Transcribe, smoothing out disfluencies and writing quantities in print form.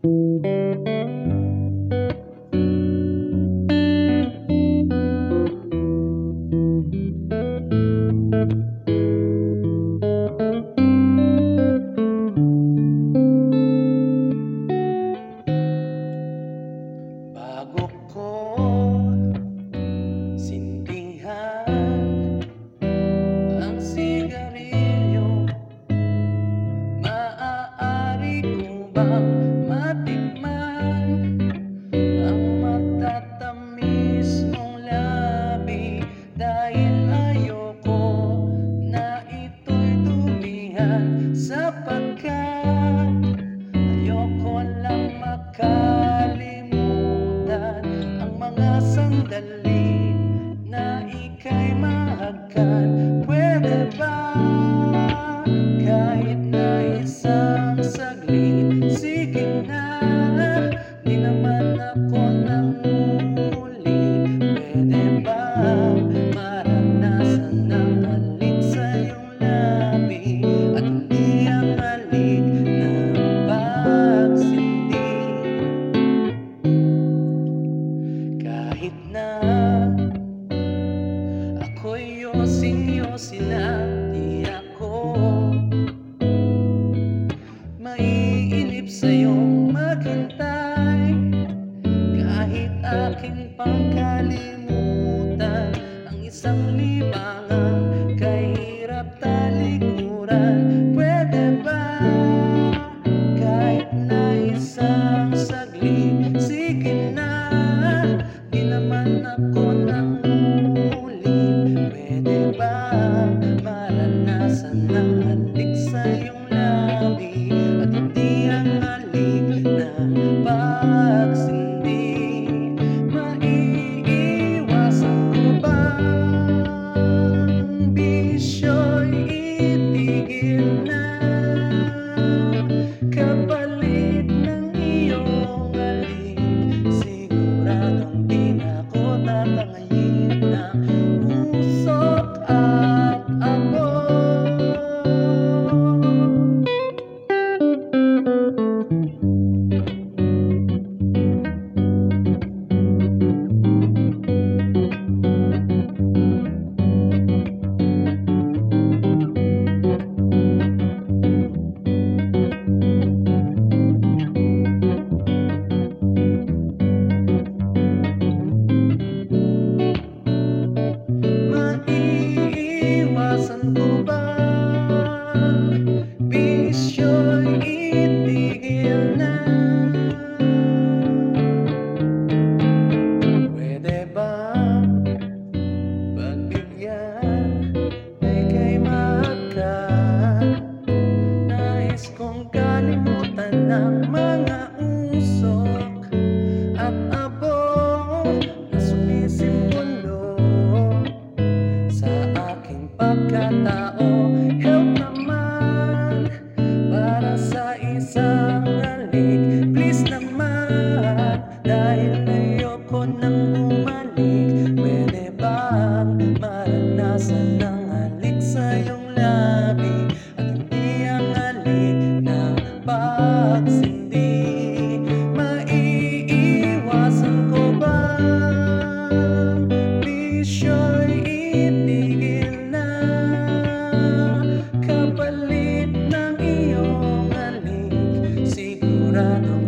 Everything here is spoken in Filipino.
Bago ko sindihan ang sigarilyo, maaari ko bang matikman ang matatamis mong labi? Dahil ayoko na ito'y dumihan, sapagkat ayoko lang makalimutan ang mga sandali na ika'y mahagkan. Pwede ba kahit na isang saglit? Sige na, di naman ako nangungulit. Pwede ba maranasan ang halik sa iyong labi at hindi ang halik ng pagsindi? Kahit na ako'y yosi-yosi na, di ako maiinip sa'yong maghintay. Kahit aking pangkalimutan ang isang libangang kahirap talikuran. Pwede ba kahit na isang saglit? Sige na, di naman ako nangungulit. Pwede ba maranasan ang halik sa iyong labi at hindi ang halik ng pagsindi? Maiiwasan ko bang bisyo'y itigil na kapalit ng iyong halik? Siguradong di na ako tatangayin ng usok at abo. Maiiwasan ko bang bisyo'y itigil na? Pwede ba pagbigyan na ika'y mahagkan? Nais kong kalimutan ng mga usok at abo na sumisimbolo sa aking pagkatao. Help naman para sa isang halik, please naman, dahil ayoko nang bumalik. Pwede bang maranasan ang halik sa iyong labi at hindi ang halik ng pagsindi? Maiiwasan ko bang bisyo'y itigil na kapalit ng iyong halik? Siguradong